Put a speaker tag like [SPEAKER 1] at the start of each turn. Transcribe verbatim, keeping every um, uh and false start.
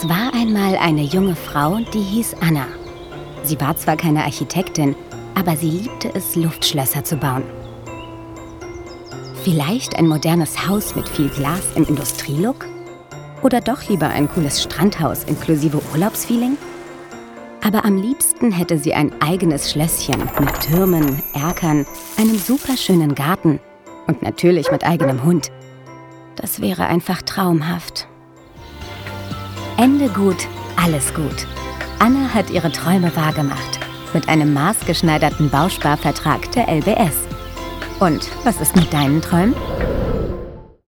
[SPEAKER 1] Es war einmal eine junge Frau, die hieß Anna. Sie war zwar keine Architektin, aber sie liebte es, Luftschlösser zu bauen. Vielleicht ein modernes Haus mit viel Glas im Industrielook? Oder doch lieber ein cooles Strandhaus inklusive Urlaubsfeeling? Aber am liebsten hätte sie ein eigenes Schlösschen mit Türmen, Erkern, einem superschönen Garten und natürlich mit eigenem Hund. Das wäre einfach traumhaft. Ende gut, alles gut. Anna hat ihre Träume wahrgemacht mit einem maßgeschneiderten Bausparvertrag der L B S. Und was ist mit deinen Träumen?